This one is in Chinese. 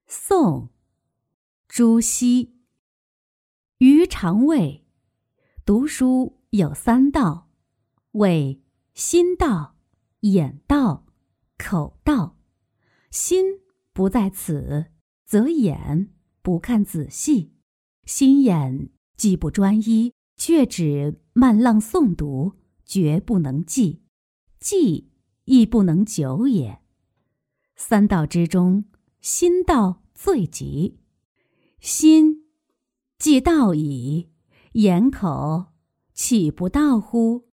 宋，朱熹。余肠胃，读书有三到：胃、心到、眼到、口到。心不在此，则眼不看仔细；心眼既不专一，却只慢浪诵读，绝不能记，记亦不能久也。三到之中，心到最急。心既到矣，眼口岂不到乎？